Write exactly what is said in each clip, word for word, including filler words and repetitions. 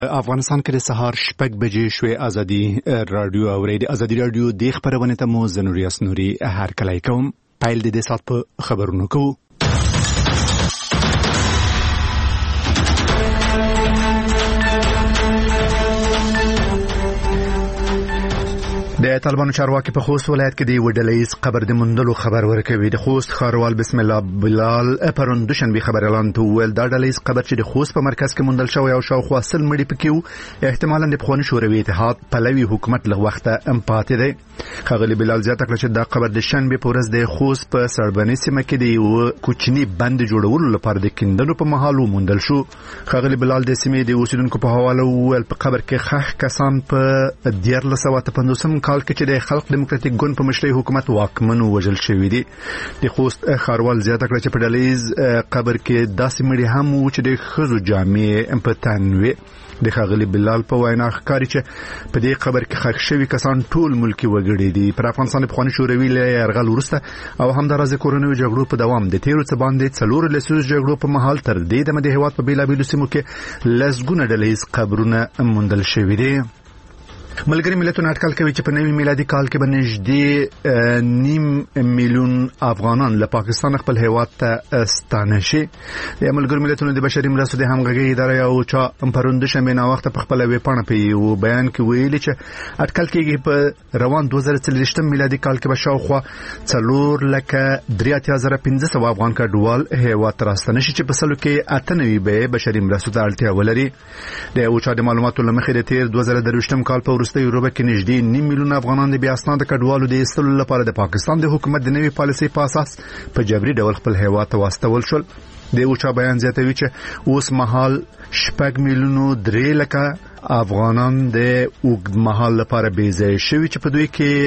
افغانستان کې د سهار شپږ بجې شوې ازادي رادیو اوري د ازادي رادیو د خبرونه ته مو زنوریاس نوري هر کله کوم پایل د دې سات په خبرونو کو د طالبانو چارواکي په خوست ولایت کې د وډلېز قبر د مندلو خبر ورکوي. د خوست خاروال بسم الله بلال پرون دوشنبه خبر اعلان ته ول دا ډلېز قبر چې د خوست په مرکز کې مندل شوی او شاوخوا سل مړي پکې احتمالاً د پخوانی شوروي اتحاد پلوي حکومت له وخته ام پاتې دی. خغلی بلال زیاته کړ چې دا قبر د شنبه په ورځ د خوست په سړبني سیمه کې د یو کوچنی بند جوړولو لپاره د کیندلو په محل ومندل شو. خغلی بلال د سیمې د اوسیدونکو په حواله ول په قبر کې خخ کسان په دیار لسوات پندوسم کال کې چې د خلق دیموکراتیک ګوند په مشرۍ حکومت واکمن وژل شوی دی. د خوست خاروال زیاته کړ چې په ډلېز قبر کې داسې مړي هم و چې د خزو جامع په تن وي. د خغلی بلال په وینا ښکاري چې په دې قبر کې خښ شوی کسان ټول ملکی وګړي دي. پر افغانستان په خوني شوروي له يرغل ورسته او هم د راځي کورونو جګړو په دوام د تیرو څه باندې څلور لسیز جګړو په محل تر دې د مده هواد په بیلابیلو سیمو کې لسګونه ډلېز قبرونه موندل شوی دي. ملګری ملتونه اټکل کوي چې په نوي میلادي کال کې به نږدې نیم میلیون افغانان له پاکستان خپل هیواد ته ستانه شي. د ملګری ملتونو د بشري مرستو د همغږي ادارې او چا پروند شمه نه وخت په خپل ویبپاڼه په یو بیان کې ویلي چې اټکل کېږي په روان دوه زره څلوېښت میلادي کال کې به شاوخوا څلور لکه درې اتیا زره پنځه سوه افغان کډوال هیواد ته راستنه شي چې په سلو کې اته نوي به بشري مرستو ته اړتیا ولري. د او چا د معلوماتو لمخې د تیر دوه زره درویشتم کال په وروسته یوروپا کې نږدې نیم میلیون افغانان د بیا اسناد کډوالو د ایستلو لپاره د پاکستان د حکومت د نوي پالیسي په اساس په جبري ډول خپل هیواد ته واستول شول. د اوچا بیان زیاتوي چې اوس مهال شپږ میلیونو درې لکه افغانان د اوږد مهال لپاره بې ځای شوي چې په دوی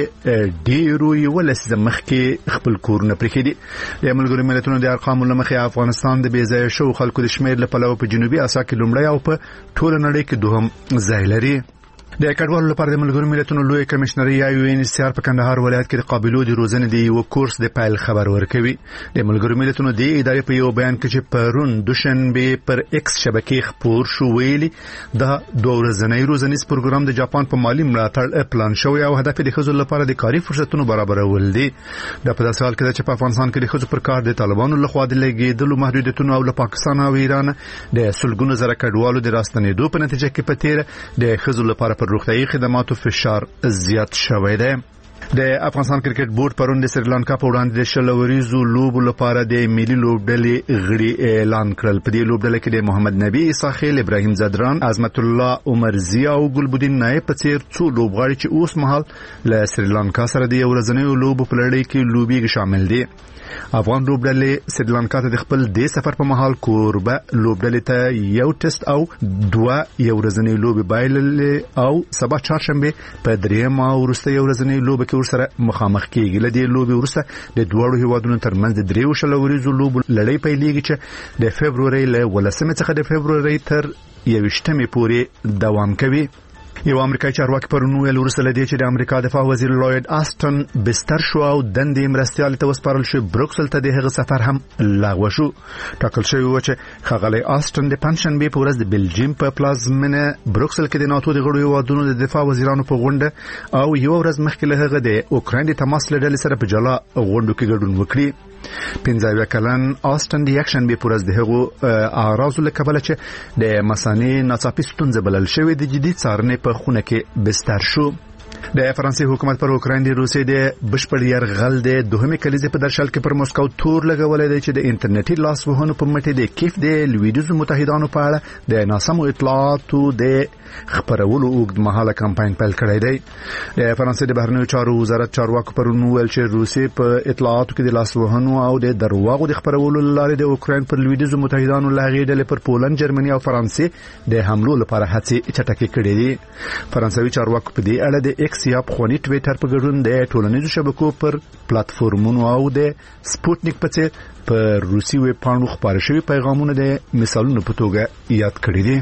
کې ډېرو یو لسیزه مخکې خپل کورونه پرېښي دي. د ملګرو ملتونو د ارقامو له مخې افغانستان د بې ځایه شوو خلکو د شمېر له پلوه په جنوبي اسیا کې لومړی او په ټوله نړۍ کې دوهم ځای لري. د کډوالو لپاره د ملګرو ملتونو لوی کمشنري یا یو ان اس ار په کندهار ولایت کې د قابلو د روزنې د یو کورس د پایل خبر ورکوي. د ملګرو ملتونو د ادارې په یو بیان کې چې پرون دوشنبه پر ایکس شبکې خبر شو ویلي دا دوه ورځنی روزنیز پروګرام د جاپان په مالی ملاتړ پلان شوی او هدف د خزو لپاره د کاري فرصتونو برابرول دي. د په داسې حال کې چې په افغانستان کې د خزو پر کار د طالبانو لخوا د لګیدلو محدودیتونو او له پاکستان او ایران د سلګونو زره کډوالو د راستنېدو په نتیجه کې په تیر د خزو لپاره روغتیايي خدماتو فشار زیات شوی دی. د افغانستان کرکټ بورډ پرون د سریلانکا په وړاندې د شل وریزو لوبو لپاره د ملي لوبډلې غړي اعلان کړل. په دې لوبډله کې د محمد نبی اساخیل، ابراهیم زدران، عظمت الله عمرزی او ګلبدین نایب په څیر څو لوبغاړي چې اوس مهال له سریلانکا سره د ورځنیو لوبو په لړۍ کې لوبي شامل دي. افغان لوبډلې سریلانکا ته د خپل د سفر په محل کوربه لوبډلې ته یو ټیسټ او دوه یو ورځنی لوبي بایللې او سبا چهارشنبه په دریم او وروسته یو ورځنی لوبي کې ورسره مخامخ کیږي. لدې لوبي ورسته د دوړو هیوادونو ترمنځ د دریو شل ورځو لوب لړۍ پیلېږي چې د فبرवरी له ولسمې څخه د فبرवरी تر یوشتمې پورې دوام کوي. یو امریکایي چارواکي پرونو ویل ورسره لدی چې د امریکا دفاع وزیر لوید آستن بستر شو او دندې مرستيال ته وسپارل شو. بروکسل ته د هغه سفر هم لغوه شو. ټاکل شوی و چې خغلی آستن د پنځشنبه په ورځ د بلجیم په پلازمینه بروکسل کې د ناتو د غړو هیوادونو د دفاع وزیرانو په غونډه او یو ورځ مخکې له هغه د اوکراین د تماس لړل سره په جلا غونډو کې ګډون وکړي. پنځه کلن آستن د یکشن به پرز د هغو اعراض له کبله چې د مسانې ناڅاپي ستونزه بلل شوې د جدي څارنې په خونه کې بستر شو. د فرانسې حکومت پر اوکراین د روسي د بشپړ يرغل د دوهمې کلیزې په درشل کې پر موسکو تور لګولې دی چې د انټرنیټي لاسوهنو په مټې د کیف د لویدیزو متحدانو په اړه د ناسمو اطلاعاتو د خبرولو اوږد مهاله کمپاین پیل کړی دی. د فرانسې د بهرنیو چارو وزارت چارواکو پرون ویل چې روسي په اطلاعاتو کې د لاسوهنو او د درواغو د خبرولو لارې د اوکراین پر لویدیزو متحدانو لاغې ډلې پر پولند، جرمني او فرانسې د حملو لپاره هڅې چټکې کړې دي. فرانسوي چارواکو په دې اړه د ایکس یا خونی ټویټر په ګډون د ټولنیزو شبکو پر پلیټفارمونو او د سپوتنیک په څیر په روسي ویب پاڼو خبر شوی پیغامونه د مثالونو په توګه یاد کړی دي.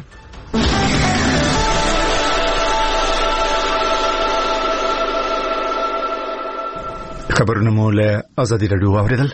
خبرونه مو له ازادي رادیو اوریدل.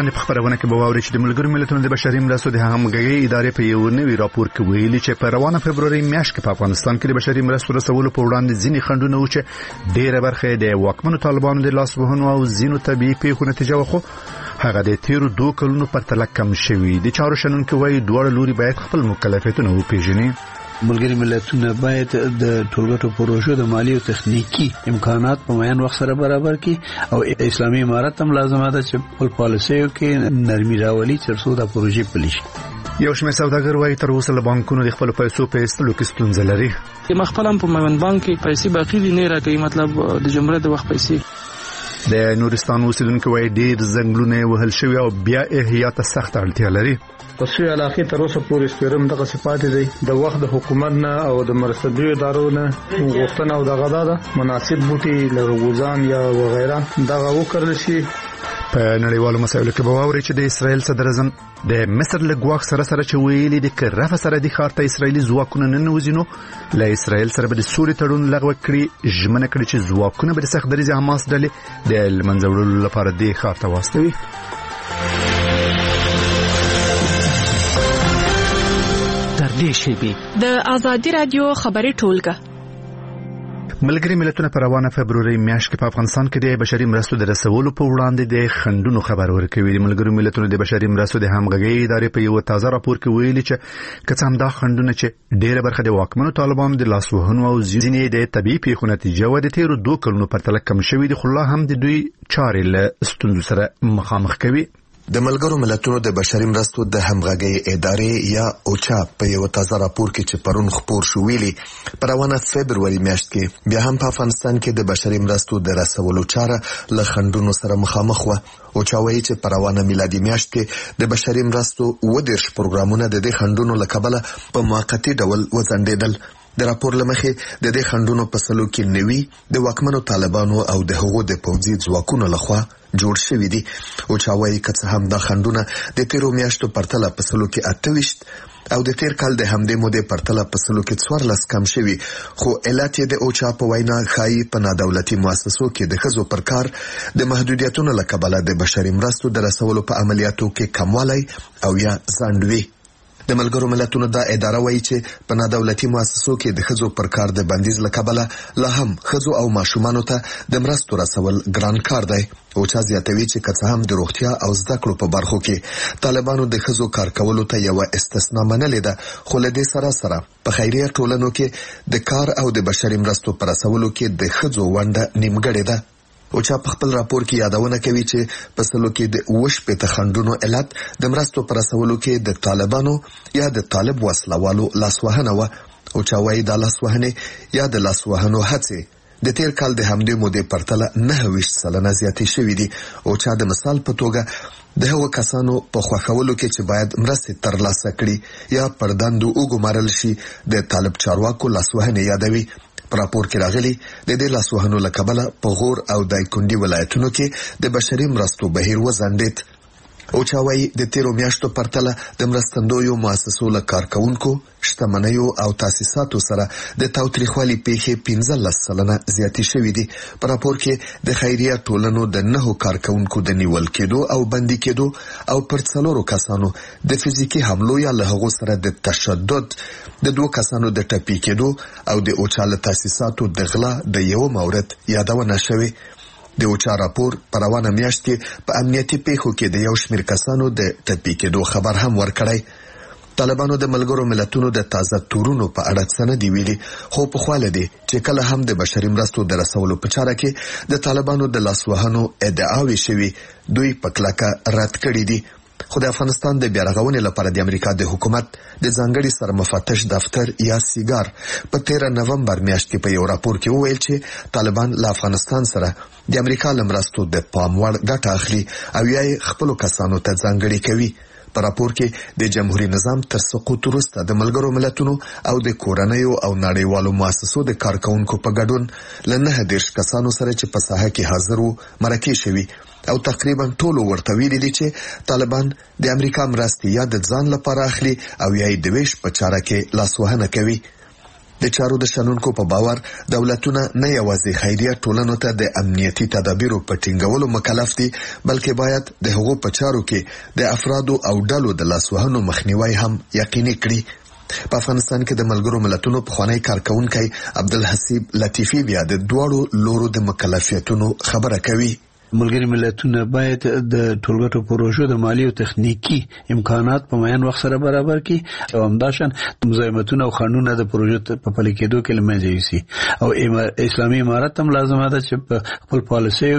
وړاندې په خبرونه کې به واورئ چې د ملګرو ملتونو د بشري مرستو د همغږۍ ادارې په یو نوي راپور کې ویلي چې په روانه فبروري میاشت کې په افغانستان کې د بشري مرستو رسولو په وړاندې ځینې خنډونه و چې ډېره برخه د واکمنو طالبانو د لاسوهنو او ځینو طبيعي پیښو نتیجه و، خو هغه د تیرو دوه کلونو په پرتله کم شوی. د چارو شنونکو وايي دواړه لوري باید خپل مکلفیتونه وپیژني. ملګری ملتونه باید د ټولګټو پروژو د مالی او تخنیکی امکانات په معین وخت سره برابر کړي او اسلامي امارت هم لازمه ده چې خپل پالیسیو کې نرمي راولي ترڅو دا پروژې پلي شي. یو شمېر سوداګر وايي تر اوسه له بانکونو د خپل پیسو په ایستلو کې ستونزه لري. مخفلم په میوند بانک کې پیسې باقي دي نه راکوي، مطلب د جمهوریت د وخت پیسې. د نورستان اوسیدونکو وايي ډېر ځنګلونه وهل شوي او بیا احیا ته سخت اړتیا لري. پسې علاقې تر اوسه پورې سپیرم دغه صفات دي د وخت د حکومت نه او د مرستندوی ادارو نه غوښتنه او دغه ده مناسب بوټي لرغوزان یا وغیرہ دغه وکړل شي. په نړیوالو مسایلو کې به واوري چې د اسرائیل صدر اعظم د مصر له ګواښ سره سره چې ویلي د کرفه سره د ښار ته اسرائیلي ځواکونه نه نوځینو له اسرائیل سره به د سولې تړون لغوه کړي، ژمنه کړې چې ځواکونه به د سخت دریځ حماس ډلې د لمنځه وړلو لپاره د ښار ته واستوي. د آزادي رادیو خبري ټولګه. ملګری ملتونه په روانه فبروري میاشت کې په افغانستان کې د بشري مرستو د رسولو په وړاندې د خنډونو خبر ورکوي. د ملګرو ملتونو د بشري مرستو د همغږۍ ادارې په یو تازه راپور کې ویلي چې کڅ هم دا خنډونه چې ډېره برخه د واکمنو طالبانو د لاسوهنو او ځینې د طبيعي پیښو نتیجه و، د تیرو دوه کلونو په پرتله کم شوي دي، خو لا هم د دوی چارې له ستونزو سره مخامخ کوي. د ملګرو ملتونو د بشري مرستو د همغږۍ ادارې یا اوچا په یو تازه راپور کې چې پرون خپور شو ویلي په روانه فبروري میاشت کې بیا هم په افغانستان کې د بشري مرستو د رسولو چاره له خنډونو سره مخامخ و. اوچا وایي چې په روانه میلادي میاشت کې د بشري مرستو اووه دېرش پروګرامونه د دې خنډونو له کبله په موقتي ډول وځنډېدل. د راپور لمخې د دې خنډونو په سلو کې نوي د واکمنو طالبانو او د هغو د پوځي ځواکونو لخوا جوړ شوی دي. او چا وايي که څه هم دا خنډونه د تیرو میاشتو پرتله په سلو کې اته ویشت او د تیر کال د همدې مودې پرتله په سلو کې څوارلس کم شوي، خو علت یې د اوچا په وینا ښایي په نادولتي مؤسسو کې د ښځو پر کار د محدودیتونو له کبله د بشري مرستو د رسولو په عملیاتو کې کموالی او یا ځنډ وي. د ملګرو ملتونو دا اداره وایي چې په نادولتي مؤسسو کې د ښځو پر کار د بندیز له کبله لا هم ښځو او ماشومانو ته د مرستو رسول ګران کار دی. او چا زیاتوي چې که څه هم د روغتیا او زده کړو په برخو کې طالبانو د ښځو کار کولو ته یوه استثنا منلې ده، خو له دې سره سره په خیریه ټولنو کې د کار او د بشري مرستو په رسولو کې د ښځو ونډه نیمګړې ده. او چا په خپل راپور کې یادونه کوي چې په سلو کې د اوه شپېته خنډونو علت د مرستو په رسولو کې د طالبانو یا د طالب وسلوالو لاسوهنه وه. او چا وايي دا لاسوهنې یا د لاسوهنو هڅې د تیر کال د همدې مودې پرتله نهه ویشت سلنه زیاتې شوي دي. او چا د مثال په توګه د هغو کسانو په خوښولو کې چې باید مرستې ترلاسه کړي یا پر دندو وګمارل شي د طالب چارواکو لاسوهنې یادوي. په راپور کې راغلي د دې لاسوهنو له کبله په غور او دایکنډي ولایتونو کې د بشري مرستو بهیر وځنډېد. او چا وايي د تیرو میاشتو پرتله د مرستندویو مؤسسو له کارکوونکو شتمنیو او تاسیساتو سره د تاوتریخوالي پیښې پنځلس سلنه زیاتې شوي دي. په راپور کې د خیریه ټولنو د نهو کارکوونکو د نیول کېدو او بندي کېدو او پر څلورو کسانو د فزیکي حملو یا له هغو سره د تشدد، د دوه کسانو د ټپي کېدو او د اوچا له تاسیساتو د غلا د یو مورد یادونه شوې. د اوچا راپور په روانه میاشت کې په امنیتي پیښو کې د یو شمېر کسانو د ټپي کېدو خبر هم ورکړی. طالبانو د ملګرو ملتونو د تازه تورونو په اړه څه نه دي ویلي، خو پخوا له دې چې کله هم د بشري مرستو د رسولو په چاره کې د طالبانو د لاسوهنو ادعاوې شوي دوی په کلکه رد کړي دي. خو د افغانستان د بیارغونې لپاره د امریکا د حکومت د ځانګړي سرمفتش دفتر یا سیګار په تیره نومبر میاشت کې په یو راپور کې وویل چې طالبان له افغانستان سره د امریکا له مرستو د پام وړ ګټه اخلي او یا یې خپلو کسانو ته ځانګړي کوي. په راپور کې د جمهوریت نظام تر سقوط وروسته د ملګرو ملتونو او د کورنیو او نړیوالو مؤسسو د کارکوونکو په ګډون له نهه دېرش کسانو سره چې په ساحه کې حاضر وو مرکې شوي او تقریبا ټولو ورته ویلي دي چې طالبان د امریکا مرستې یا د ځان لپاره اخلي او یا یې د ویش په چاره کې لاسوهنه کوي. د چارو د شنونکو په باور دولتونه نه یوازې خیریه ټولنو ته د امنیتي تدابیرو په ټینګولو مکلف دي بلکې باید د هغو په چارو کې د افرادو او ډلو د لاسوهنو مخنیوي هم یقیني کړي. په افغانستان کې د ملګرو ملتونو پخوانی کارکونکي عبدالحسیب لطیفی بیا د دوړو لورو د مکلفیتونو خبره کوي. ملګری ملتونه باید د ټولګټو پروژو د مالی او تخنیکی امکانات په معین وخت سره برابر کړي او همداشان مزاحمتونه او قانونونه د پروژو په پلي کېدو کې لمنځه یوسي او اسلامي امارت هم لازمه ده چې په خپل پالیسیو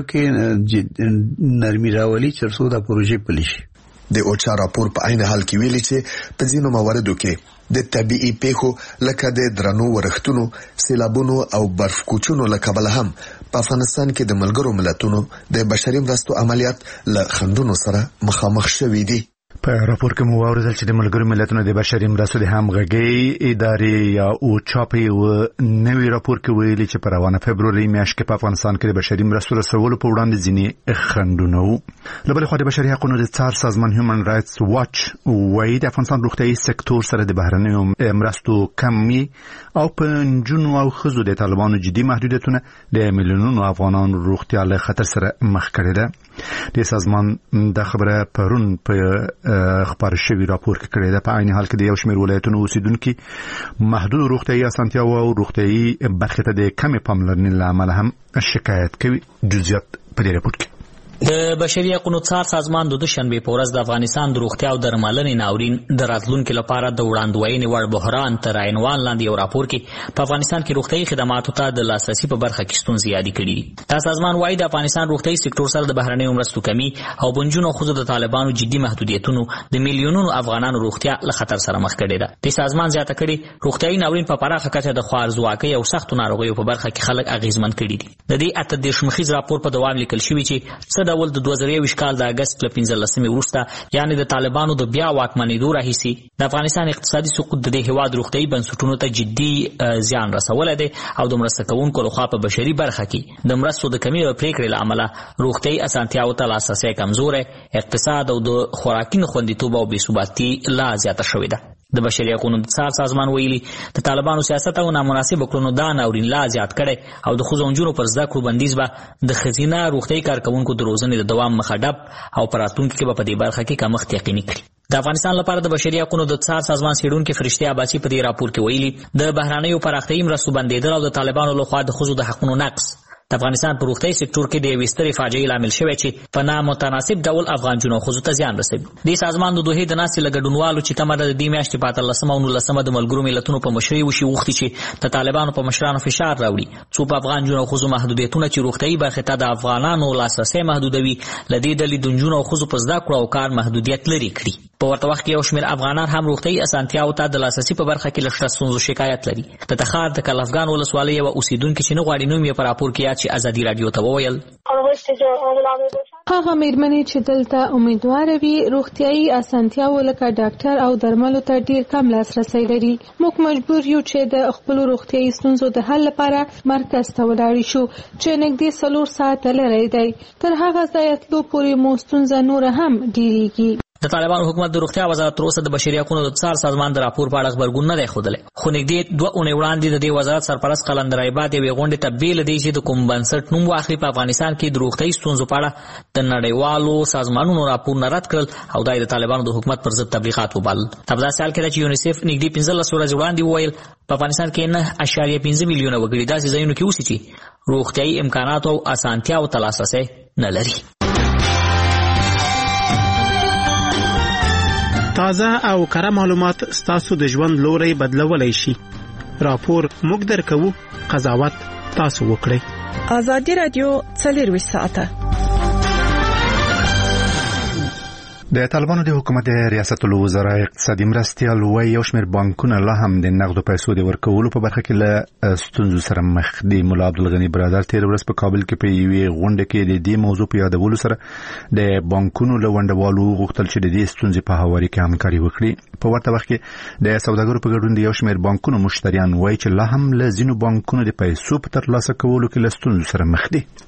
کې نرمي راولي چې څو د پروژې پلي شي. د اوچا راپور په عین حال کې ویلي چې په ځینو مواردو کې د طبيعي پیښو لکه د درنو ورښتونو، سیلابونو او برف کوچونو له کبله هم په افغانستان کې د ملګرو ملتونو د بشري مرستو عملیات له خنډونو سره مخامخ شوي دي. په راپور کې مو واورېدل چې د ملګرو ملتونو د بشري مرستو د همغږۍ ادارې یا اوچا په یو نوي راپور کې ویلي چې په روانه فبروري میاشت کې په افغانستان کې د بشري مرستو رسولو په وړاندې ځینې خنډونه وو. له بلې خوا د بشري حقوقو د څار سازمان هیومن رایټس واچ وايي د افغانستان روغتیايي سکتور سره د بهرنیو مرستو کمی او په نجونو او ښځو د طالبانو جدي محدودیتونه د میلیونونو افغانانو روغتیا له خطر سره مخ کړي ده. د سازمان د خبره پرون په خبر شوی راپور کې کړی ده. په عین حال کې د یو شمېر ولایتونو اوسیدونکو محدود روغتیايي اسانتیاو او روغتیايي برخې ته د کمې پاملرنې له امله هم شکایت کوي. جزئیات په دې راپور کې د بشري حقوقو څار سازمان د دوشنبه په ورځ د افغانستان د روغتیا او درملنې ناورین د راتلونکو لپاره د وړاندوینې وړ بحران تر عنوان لاندې یو راپور کې په افغانستان کې روغتیايي خدماتو ته د لاسرسي په برخه کې ستونزې یادې کړي. دا سازمان وايي د افغانستان روغتیايي سکتور سره د بهرنیو مرستو کمی او بنجونو خو د طالبانو جدي محدودیتونو د میلیونونو افغانانو روغتیا له خطر سره مخ کړي ده. د سازمان زیاته کړي روغتیايي ناورین په پراخه کچه د خوارزواکۍ او سختو ناروغیو په برخه کې خلک اغیزمن کړي دي. د دې اته دیرش مخیز راپور په دوام لیکل شوی چې څه ډول د دوه زره یو کال د اگست له پنځلسمې وروسته یعنی د طالبانو د بیا واکمنېدو راهیسي د افغانستان اقتصادي سقوط د دې هیواد روغتیايي بنسټونو ته جدي زیان رسولی دی او د مرسته کوونکو لخوا په بشري برخه کې د مرستو د کمې او پریکړې له امله روغتیايي اسانتیاو ته لاسرسی کمزوری، اقتصاد او د خوراکي خوندیتوب او بېثباتي لا زیاته شوې ده. د بشري حقوقو د څار سازمان ویلي د طالبانو سیاست او نامناسب کړنو دا ناورین لا زیات کړي او د ښځو او نجونو پر زده کړو بندیز به د ښځینه روغتیايي کارکوونکو د روزنې د دوام مخه ډب او په راتلونکي کې به په دې برخه کې کمښت یقیني کړي. د افغانستان لپاره د بشري حقوقو د څار سازمان څېړونکي فرشته عباسي په دې راپور کې ویلي د بهرنیو پراختیايي مرستو بندېدل او د طالبانو لخوا د ښځو د حقوقو نقض د افغانستان په روغتیايي سکتور کې د یوې سترې فاجعې لامل شوی چې په نامتناسب ډول افغان جنو ښځو ته زیان رسوي. دې سازمان د دوحې د ناستې له ګډونوالو چې تمه ده د دې میاشتې په اتلسمه او نولسمه د ملګرو ملتونو په مشرۍ وشي غوښتي چې د طالبانو په مشرانو فشار راوړي څو په افغان جنو ښځو محدودیتونه چې روغتیايي برخې ته د افغانانو لاسرسی محدودوي له دې ډلې د نجونو او ښځو په زده کړو او کار محدودیت لرې کړي. په ورته وخت کې یو شمېر افغانان هم روغتیايي اسانتیاو ته د لاسرسي په برخه کې له شته ستونزو شکایت لري. د تخار د کلفګان ولسوالۍ یوه اوسیدونکې چې نه غواړي نوم یې په راپور کې یاد چې ازادي راډیو ته وویل هغه مېرمنې چې دلته امیدواره وي روغتیايي اسانتیاو لکه ډاکټر او درملو ته ډیر کم لاسرسی لري. موږ مجبور یو چې د خپل روغتیايي ستونزو د حل لپاره مرکز ته ولاړ شو چې نږدې څلور ساعته لرې دی. تر هغه ځایه تلو پورې مو ستونزه نوره هم ډیریږي. د طالبانو حکومت د روغتیا وزارت تر اوسه د بشري حقوقو د څار سازمان د راپور په اړه خبرګون نه دی ښودلی، خو نږدې دوه اونۍ وړاندې د دې وزارت سرپرست قلندر عباد یوې غونډې ته بې له دې چې د کوم بنسټ نوم واخلي په افغانستان کې د روغتیايي ستونزو په اړه د نړیوالو سازمانونو راپورونه رد کړل او دا یې د طالبانو د حکومت پر ضد تبلیغات وبلل. په داسې حال کې ده چې یونیسف نږدې پنځلس ورځې وړاندې وویل په افغانستان کې نه اعشاریه پنځه میلیونه وګړي داسې ځایونو کې اوسي چې روغتیايي امکاناتو او اسانتیاو ته لاسرسی نه لري. تازه او کره معلومات ستاسو د ژوند لوري بدلولای شي. راپور موږ درکو، قضاوت تاسو وکړئ. ازادي رادیو څلور ساعته. د طالبانو د حکومت ریاست الوزرا اقتصادي مرستې لوی یو شمېر بانکونه لا هم د نقدو پیسو د ورکولو په برخه کې له ستونزو سره مخ دي. مولا عبدالغني برادر تیر ورځ په کابل کې په یوې غونډه کې د دې موضوع په یادولو سره د بانکونو له ونډوالو غوښتل چې د دې ستونزې په هواري کې همکاري وکړي. په ورته وخت کې د سوداګرو په ګډون د یو شمېر بانکونو مشتریان وایي چې لا هم له ځینو بانکونو د پیسو په ترلاسه کولو کې له ستونزو سره مخ دي.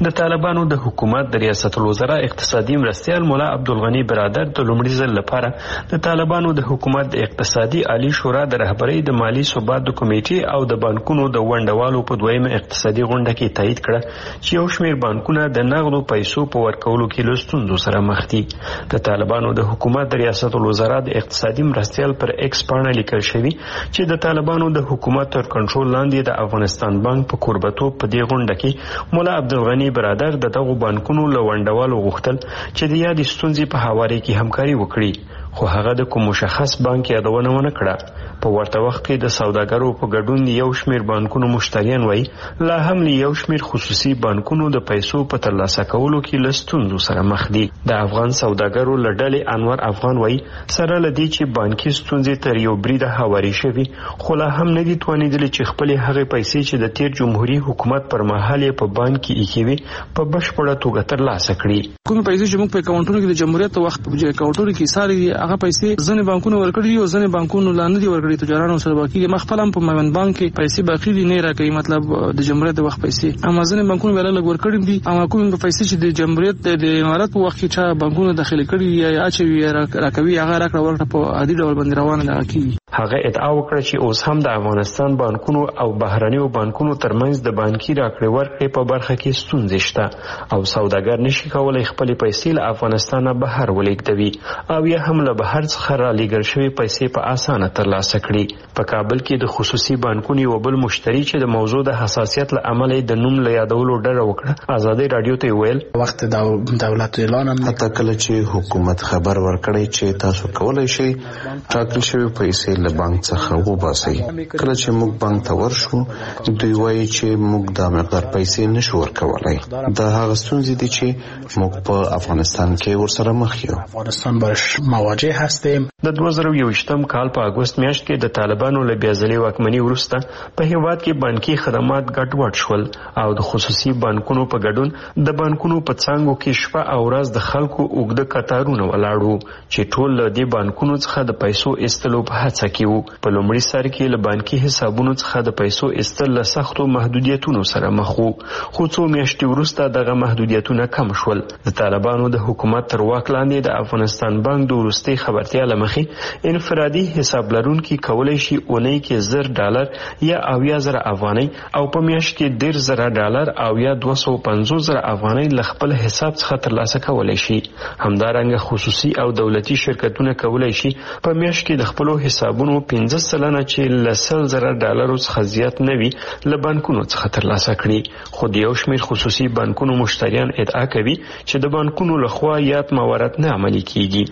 د طالبانو د حکومت د ریاست الوزرا اقتصادي مرستیال مولا عبدالغنی برادر د لومړي ځل لپاره د طالبانو د حکومت د اقتصادي عالی شورا د رهبرۍ د مالی ثبات د کمیټې او د بانکونو د ونډوالو په دویمه اقتصادي غونډه کې تایید کړه چې یو شمېر بانکونه د نغدو پیسو په ورکولو کې له ستونزو سره مخ دي. د طالبانو د حکومت د ریاست الوزرا د اقتصادي مرستیال پر ایکس پاڼه لیکل شوی چې د طالبانو د حکومت تر کنټرول لاندې د افغانستان بانک په کوربتوب په دې غونډه کې مولا عبدالغنی برادر د دغو بانکونو له ونډوالو غوښتل چې د یادې ستونزې په هواري کې همکاري وکړي، خو هغه د کوم مشخص بانک یادونه ونه کړه. په ورته وخت کې د سوداګرو په ګډون یو شمېر بانکونو مشتریان وایي لا هم له یو شمېر خصوصي بانکونو د پیسو په ترلاسه کولو کې له ستونزو سره مخ دي. د افغان سوداګرو له ډلې انور افغان وایي سره له دې چې بانکي ستونزې تر یو بریده هواري شوي، خو لا هم نه دي توانېدلي چې خپلې هغې پیسې چې د تیر جمهوري حکومت پر مهال یې په بانک کې ایښې وي په بشپړه توګه ترلاسه کړي. کومې پیسې چې موږ په اکاونټونو کې د جمهوریت وخت په اکاونټونو کې ساري هغه پیسې ځنې بانکونو ورکړي دي او ځنې بانکونو لا نه دي ورکړي، تجارانو سره باقي ما خپل هم په میوند بانک کې پیسې باقي دي نه راکوي، مطلب د جمهوریت د وخت پیسې اما ځنې بانکونو ویل لګ ورکړي دي، اما کومې پیسې چې د جمهوریت د امارات په وخت کې چې بانکونو داخلي کړي یا اچوي راکوي هغه راکړه ورکړه په عادي ډول باندې روانه ده کی. هغه ادعا وکړه چې اوس هم د افغانستان بانکونو او بهرنیو بانکونو ترمنځ د بانکي راکړې ورکړې په برخه کې ستونزې شته او سوداګر نشي کولای خپل پیسې له افغانستان بهر ولېږدوي او یا هم له بهر څخه را لېږل شوي پیسې په اسانه ترلاسه کړي. په کابل کې د خصوصي بانکونو یو بل مشتری چې د موضوع د حساسیت له امله د نوم له یادولو ډډه وکړه ازادي رادیو ته ویل وخت د دولت اعلان حتی کله چې حکومت خبر ورکړي چې تاسو کولای شئ ټاکل شوی پیسې له بانک څخه وباسي، کله چې موږ بانک ته ورشو دوی وایي چې موږ دا مقدار پیسې نشو ورکولای. دا هغه ستونزې دي چې موږ په افغانستان کې ورسره مخ یو. افغانستان باش مواجه هستیم. د دوه زره یوویشتم کال په اګوست میاشت کې د طالبانو له بیا ځلې واکمنۍ وروسته په هیواد کې بانکي خدمات ګډوډ شول او د خصوصي بانکونو په ګډون د بانکونو په څانګو کې شپه او ورځ د خلکو اوږده کتارونه ولاړ وو چې ټول له دې بانکونو څخه د پیسو ایستلو په هڅه کې وو. په لومړي سر کې له بانکي حسابونو څخه د پیسو ایستل له سختو محدودیتونو سره مخ وو، خو څو میاشتې وروسته دغه محدودیتونه کم شول. د طالبانو د حکومت تر واک لاندې د افغانستان بانک د وروستۍ خبرتیا له مخې انفرادي حساب لرونکي کولی شي اونۍ کې زر ډالر یا اویا زره افغانۍ او په میاشت کې ډېر زره ډالر او یا دوه سوه پنځوس زره افغانۍ له خپل حساب څخه ترلاسه کولی شي. همدارنګه خصوصي او دولتي شرکتونه کولی شي په میاشت کې د خپلو حسابونو پنځه سلنه چې له سل زره ډالرو څخه زیات نه وي له بانکونو څخه ترلاسه کړي، خو د یو شمېر خصوصي بانکونو مشتریان ادعا کوي چې د بانکونو لخوا یاد موارد نه عملي کیږي.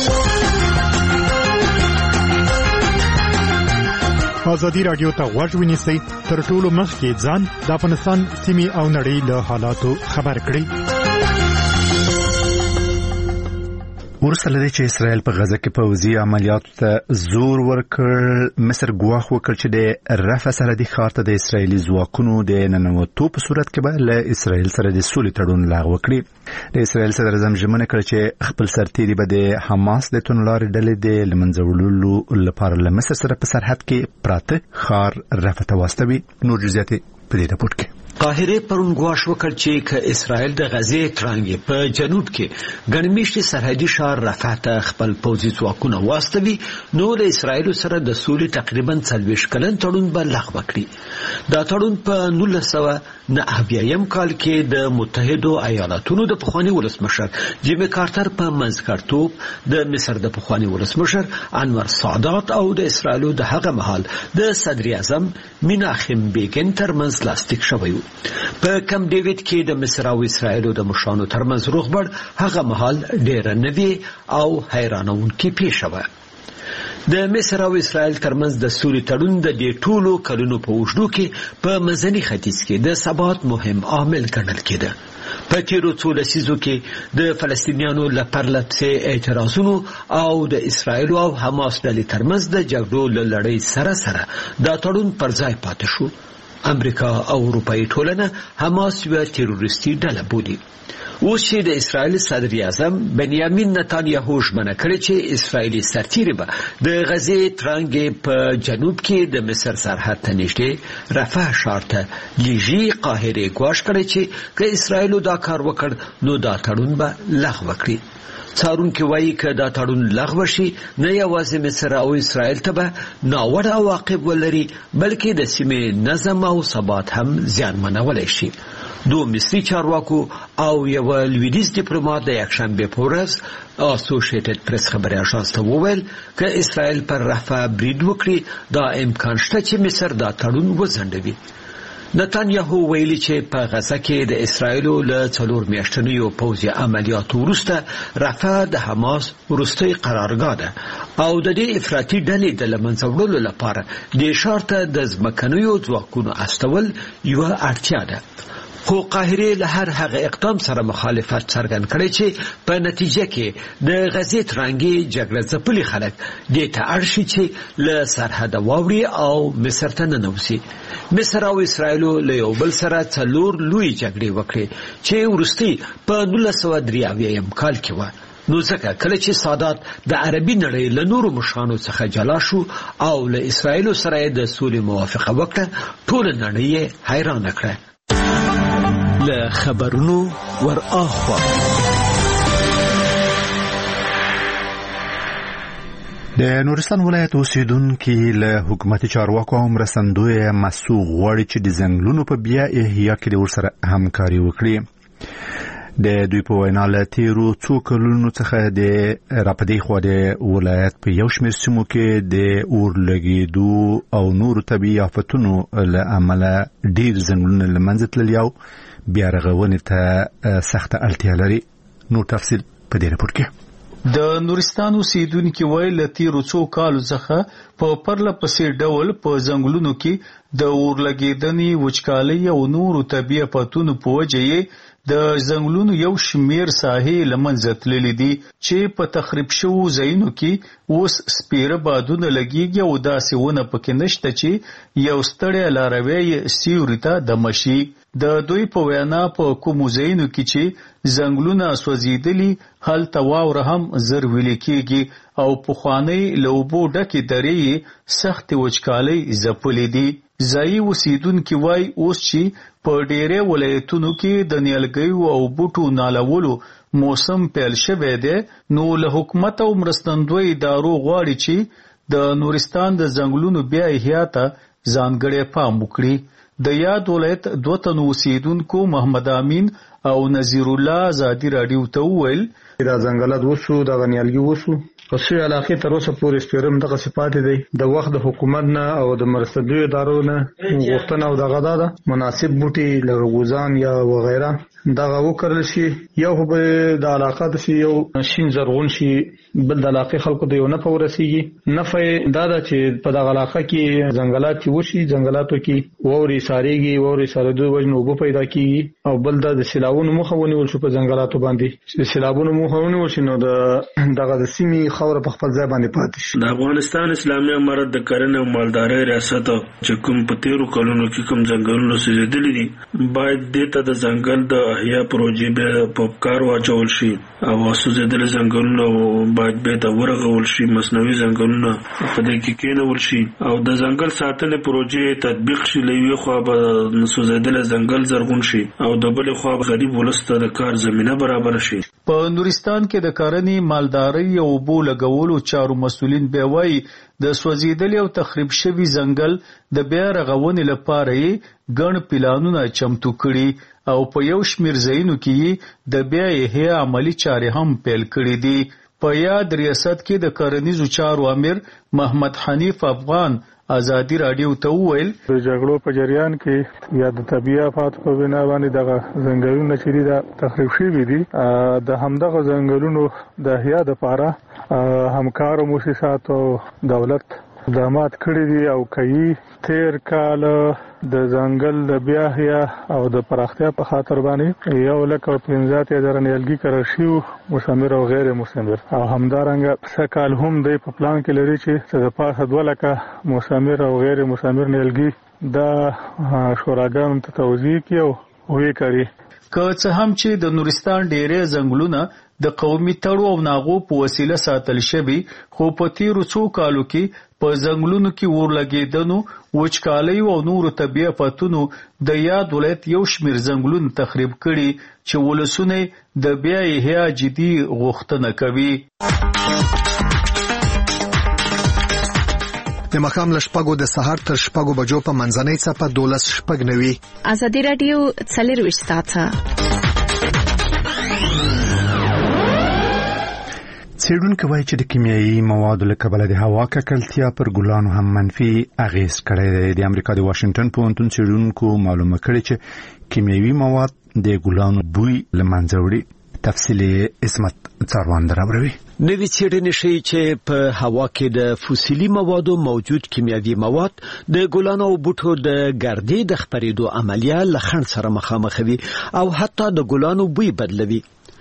ازادي رادیو ته غوږ ونیسئ، تر ټولو مخکې ځان د افغانستان سیمې او نړۍ له حالاتو خبر کړئ. ورسره لري چې اسرائیل په غزه کې پوځي عملیاتو ته زور ورکړ. مصر ګواښ وکړ چې د رفح سرحدي ښار ته د اسرائیلي ځواکونو د ننوتو په صورت کې به له اسرائیل سره د سولې تړون لغوه کړي. د اسرائیل صدر اعظم ژمنه کړې چې خپل سرتېري به د حماس د توندلارې ډلې د له منځه وړلو لپاره له مصر سره په سرحد کې پراته ښار رفح ته واستوي. نور جزئیات په دې راپور کې. قاهره پرون ګواښ وکړ چې که اسرائیل د غزې ترانګې په جنوب کې ګڼمېشتي سرحدي ښار رفح ته خپل پوځي ځواکونه واستوي نو له اسرائیل سره د سولې تقریبا څلوېښت کلن تړون به لغوه کړي. دا تړون په نولس سوه نهه اویایم کال کې د متحدو ایالاتونو د پخواني ولسمشر جیمي کارتر په منځګړیتوب د مصر د پخواني ولسمشر انور سادات او د اسرائیل د هغه مهال د صدر اعظم مناخم بیګن ترمنځ لاسلیک شوی. په کم ډیویډ کې د مصر او اسرائیل د مشرانو ترمنځ روغبړ هغه مهال ډېره نوې او حیرانوونکې پیښه وه. د مصر او اسرائیل ترمنځ د سولې تړون د دې ټولو کلونو په اوږدو کې په منځني ختیځ کې د ثبات مهم عامل ګڼل کېده. په تیرو څو لسیزو کې د فلسطینیانو له پرله پسې اعتراضونو او د اسرائیل او حماس ډلې ترمنځ د جګړو له لړۍ سره سره دا تړون پر ځای پاتې شو. امریکا او اروپאי ټولنه حماس یو تروریستي ډله بولي. اوس چې د اسرائیل صدر اعظم بنیامین نتانیاهو ژمنه کړې چې اسرائیلي سرتیري به د غزې ترانګې په جنوب کې د مصر سرحد ته نږدې رفح ښار ته لیږي، قاهرې ګواښ کړی چې که اسرائیلو دا کار وکړ نو دا تړون به لغوه کړي. څارونکي وایي که دا تړون لغوه شي نه یوازې مصر او اسرائیل ته به ناوړه عواقب ولري بلکې د سیمې نظم او ثبات هم زیانمنولی شي. دو مصري چارواکو او یو لویدیز دیپلومات د یکشنبه په ورځ اسوسییټډ پریس خبري اژانس ته وویل که اسرائیل پر رفح برید وکړي دا امکان شته چې مصر دا تړون وځنډوي. نتانیاهو ویلي چې په غزه کې د اسرائیلو له څلور میاشتنیو پوځي عملیاتو وروسته رفح د حماس وروستۍ قرارګاه ده او د دې افراطي ډلې د له منځه وړلو لپاره دې ښار ته د ځمکنیو ځواکونو استول یوه اړتیا ده. خو قاهره له هر هغه اقدام سره مخالفت څرګند کړي چې په نتیجه کې د غزې ترانګې جګړه ځپلي خلک دې ته اړ شي چې له سرحده واوړي او مصر ته ننوځي. مصر او اسرائیل له یو بل سره څلور لوی جګړې وکړې چې وروستي په نولس سوه درې اویایم کال کې و. نو ځکه کله چې سادات د عربي نړۍ له نورو مشرانو څخه جلا شو او له اسرائیل سره د سولې موافقه وکړه ټول نړۍ حیران کړه. له خبرونو ور اخوا د نورستان ولایت اوسیدونکي له حکومتي چارواکو او مرستندوی مسوغ غواړي چې د ځنګلونو په بیا احیا کې ورسره همکاري وکړي. د دوی په وینا له تیرو څو کلونو څخه د راپدې خوا د ولایت په یو شمېر سیمو کې د اور لګېدو او نورو طبیعي آفتونو له امله ډېر ځنګلونه له منځه تللي او بیا رغونې ته سخته اړتیا لري. نور تفصیل په دې راپور کې. د نورستان اوسیدونکي وایي له تیرو څو کالو څخه په پرله پسې ډول په ځنګلونو کې د اور لګېدنې، وچکالۍ او نورو طبیعي آفتونو په وجه یې د ځنګلونو یو شمیر ساحې له منځه تللي دي چې په تخریب شوو ځایونو کې اوس سپیره بادونه لګېږي او داسې ونه پکې نشته چې یو ستړی لاروی یې سیوري ته دمه شي. د دوی په وینا په کومو ځایونو کې چې ځنګلونه سوځېدلي هلته واوره هم زر ویلې کېږي او پخوانۍ له اوبو ډکې درې یې سختې وچکالۍ ځپلې دي. ځایي اوسیدونکي وایي اوس چې په ډېری ولایتونو کې د نیالګیو او بوټو نالولو موسم پیل شوی دی نو له حکومت او مرستندوی ادارو غواړي چې د نورستان د ځنګلونو بیا احیا ته ځانګړی پام وکړي. د یاد ولایت دوه تنو اوسیدونکو محمد امین او نذیر الله ازادي راډیو ته وویل دا ځنګلات وسو د نیالګي وسو په څو علاقې تر اوسه پورې سپیرم دغه صفات دي. د وخت د حکومت نه او د مرستندوی ادارو نه غوښتنه او دغه ده مناسب بوټي لرغوزان یا وغیره دغه وکړل شي. یو به د علاقه د یو شین زرغون شي بل د علاقې خلکو د یو نه پورسیږي. نفع دا ده چې په دغه علاقه کې ځنګلات وشي، ځنګلاتو کې ووري ساريږي، ووري سارېدو وجنه وبو پیدا کیږي او بل د سیلابونو مخه ونیول شو په ځنګلاتو باندې. سیلابونو مخه ونیول شي نو د دغه د سیمې خاور په خپل ځای باندې پاتې شي. د افغانستان اسلامي امارت د کرنې او مالدارۍ ریاست چې کوم په تیرو کلونو کې کوم ځنګلونه سوځېدلي دي باید دې ته د ځنګل د احیا پروژې به په کار واچول شي او سوځېدلي ځنګلونه باید به ته ورغول شي، مصنوعي ځنګلونه په دې کې کېنول شي او د ځنګل ساتنې پروژې تطبیق شي. له یوې خوا به سوځېدلي ځنګل زرغون شي او د بلې خوا غریب ولس ته د کار زمینه برابر شي. په نورستان کې د کرنې، مالدارۍ او اوبو لګولو چارو مسؤلین به وایي د سوځېدلي او تخریب شوي ځنګل د بیا رغونې لپاره یې ګڼ پلانونه چمتو کړي او په یو شمېر ځایونو کې د بیا احیا عملي چارې هم پیل کړي دي. په یاد ریاست کې د کرنیزو چارو امیر محمد حنیف افغان ازادي راډیو ته وویل د جګړو په جریان کې یا د طبیعي آفات په بنا باندې دغه ځنګلونه چې د تخریب شوي دي د همدغه ځنګلونو د احیا لپاره همکارو مؤسساتو دولت اقدامات کړي دي او کوي. تیر کال د ځنګل د بیا احیا او د پراختیا په خاطر باندې یو لک او پنځه اتیا زره نیالګي کرل شوي مثمر او غیر مثمر او همدارنګه څه کال هم دی په پلان کې لري چې د پاسه دوه لکه مثمر او غیر مثمر نیالګي د شوراګانو ته توزیع کیو وې کړی. که څه هم چې د نورستان ډېرې ځنګلونه د قومي تړو او ناغو په وسیله ساتل شوي، خو په تیرو څو کالو کې په ځنګلونو کې اور لګېدنو، وچکالیو او نورو طبیعي آفتونو د یاد ولایت یو شمېر ځنګلونه تخریب کړي چې ولسونه د بیا احیا جدي غوښتنه کوي. د مخام له شپږو د سهار تر شپږو بجو په منځنۍ څپه دولس شپږ نوي. ازادي راډیو څلرویشت ساعته. څېړونکي وایي چې د کیمیاوي موادو له کبله د هوا ککړتیا پر ګلانو هم منفي اغېز کړی دی. د امریکا د واشنګټن پوهنتون څېړونکو معلومه کړې چې کیمیاوي مواد د ګلانو بوی له منځه وړي. تفصیلی اسمت څاروان دراوروي. نوې څېړنې ښیي چې په هوا کې د فوسیلي موادو موجود کیمیاوي مواد د ګلانو او بوټو د ګردې د خپرېدو عملیه له خنډ سره مخامخ وي او حتی د ګلانو بوی بدلوي.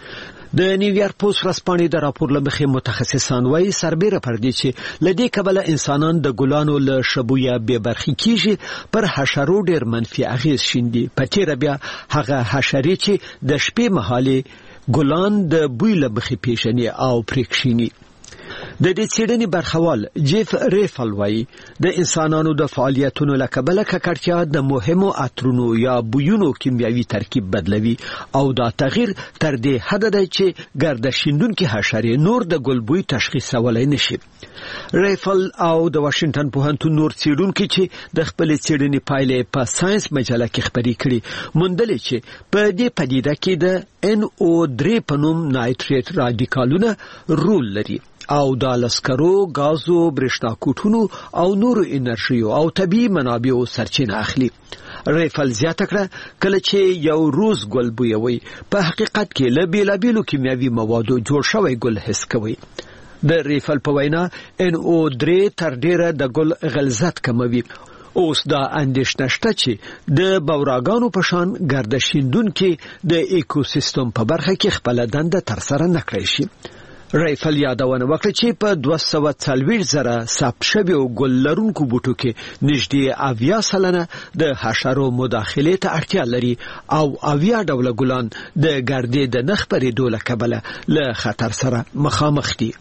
د نیویارک پوسټ ورځپاڼې د راپور له مخې متخصصان وایي سربېره پر دې چې له دې کبله انسانان د ګلانو له شبویه بې برخې کیږي، پر حشرو ډېر منفي اغېز شیندي. په تېره بیا هغه حشرې چې د شپې مهالې ګلان د بوی له مخې پیژني او پرې کښیني. د دې څېړنې برخوال جیف ریفل وایي د انسانانو د فعالیتونو له کبله ککړتیا د مهمو عطرونو یا بویونو کیمیاوي ترکیب بدلوي او دا تغییر تر دې حد دی چې ګرده شیندونکي حشرې نور د ګل بوی تشخیصولی نشي. ریفل او د واشنګټن پوهنتون نور څېړونکي چې د خپلې څېړنې پایلې په ساينس مجله کې خپرې کړي موندلې چې په دې پدیده کې د ان او درې په نوم نایتریټ رادیکالونه رول لري او د لسکرو، غازو، برېښنا کوټونو او نورو انرژیو او طبیعي منابعو سرچینه اخلي. ریفل زیاته کړه کله چې یو روز ګل بویوي په حقیقت کې له بیلابیلو کیمیاوي موادو جوړ شوی ګل حس کوي. د ریفل په وینا ان او درې تر ډیره د ګل غلظت کموي. اوس دا اندېښنه شته چې د بوراګانو په شان ګردشیندونکي د ایکوسیستم په برخه کې خپل دنده تر سره نه کړی شي. ریفل یادونه وکړه چې په دوه سوه څلوېښت زره ثبت شویو ګل لرونکو بوټو کې نږدې اویا سلنه د حشرو مداخلې ته اړتیا لري او اویا ډوله ګلان د ګردې د نه خپرېدو له کبله له خطر سره مخامخ دي.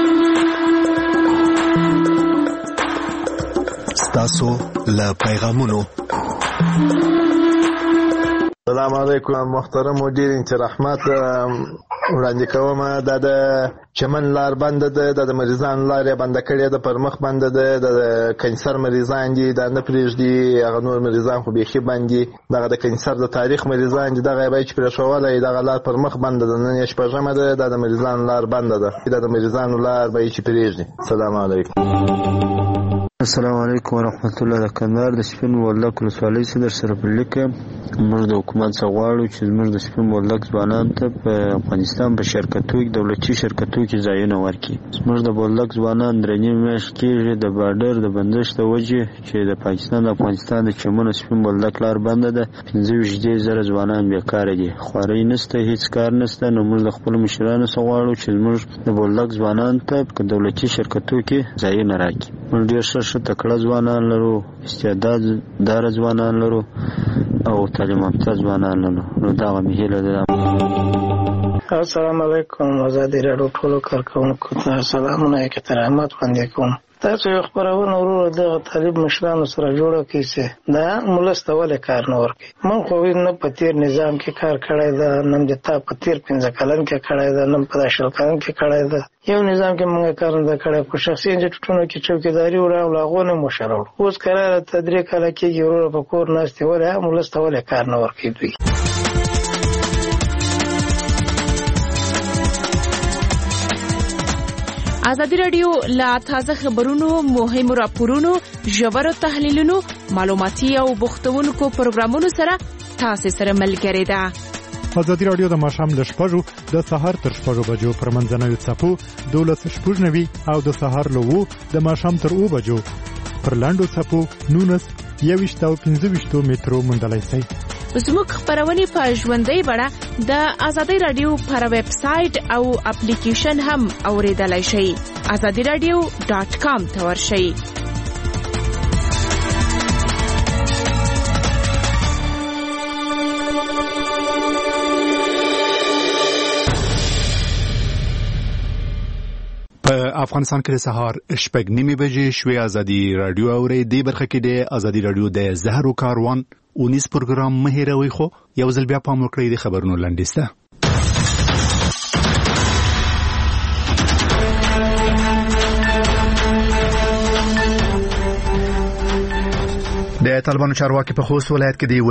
ستاسو له پیغامونو. السلام علیکم محترم مدیر انت رحمت وړاندې کوم. دا د چمن لار بند ده، د مریضان لار بند کړي ده، پر مخ بند ده، د کینسر مریضان دي، دا نه پریږدي هغه نور مریضان خو بيخي باندې دغه د کینسر د تاریخ مریضان دي، دغه به چې پرښولای دغه لار پر مخ بند ده، نن شپږمه ده، د مریضان لار بند ده، د مریضانو لار به چې پریږدي. السلام علیکم. السلام علیکم ورحمت الله. د کندهار د سپین بولدک ولسوالۍ څخه در سره په لیکه موږ د حکومت څخه غواړو چې موږ د سپین بولدک ځوانانو ته په افغانستان په شرکتو کې دولتي شرکتو کې ځایونه ورکړي. موږ د بولدک ځوانان درې نیم میاشت کېږي د بارډر د بندش د وجې چې د پاکستان د افغانستان د چمن سپین بولدک لار بنده ده. پنځه ویشت زره ځوانان بیکاره دي، خوارۍ نشته، هیڅ کار نشته. نو موږ د خپلو مشرانو څخه غواړو چې موږ د بولدک ځوانانو ته په دولتي شرکتو کې ځایونه راکړي. موږ ډېر ښه ښه تکړه ځوانان لرو، استعداد دار ځوانان لرو او تعلیم یافته ځوانان لرو. نو دا مې هیله ده. السلام علیکم. آزادي راډیو ټولو کارکونکو ته سلامونه احترامات وړاندې کوم. تاسو یو خبرونه ورور د طالب مشرانو سره جوړه کیسه دا ملسته ولې کار نه ورکي. من خو نه په تیر نظام کې کار کړی دا، نن د تا په تیر پنځه کلن کې کړی دا، نن په شل کلن کې کړی دا. یو نظام کې موږ کار نه کړی، په شخصي انجټونو کې چوکیداری وراو لاغونه مشرول. اوس قرار تدریک کله کې ورور په کور ناشته ولې ملسته ولې کار نه ورکي دوی. ازادي راډیو لا تازه خبرونو، مهمو راپورونو، ژورو تحلیلونو، معلوماتي او بوختونکو پروګرامونو سره تاسو سره ملګری ده. ازادي راډیو د ماښام ل شپږو د سهار تر شپږو بجو پر منځنوي څپو دولس شپږنوي او د سهار له وو د ماښام تر اوو بجو پر لاندو څپو نونس یويشت او پنځه ویشت مترو موندلای شئ. زموږ خبرونه په ژوندۍ بڼه د ازادي رادیو پر ویب سټ او اپلیکیشن هم اوریدلای شئ. azadi radio dot com ته ورشئ. افغانستان کې د سهار شپږ نیمې بجې شوې. ازادي رادیو اوري د برخه کې د ازادي رادیو د زهرو کاروان اونیس پروګرام مهیروي خو یو ځل بیا پام وکړئ د خبرونو لنډیسته. د طالبانو چارواکي په خوست ولایت کې د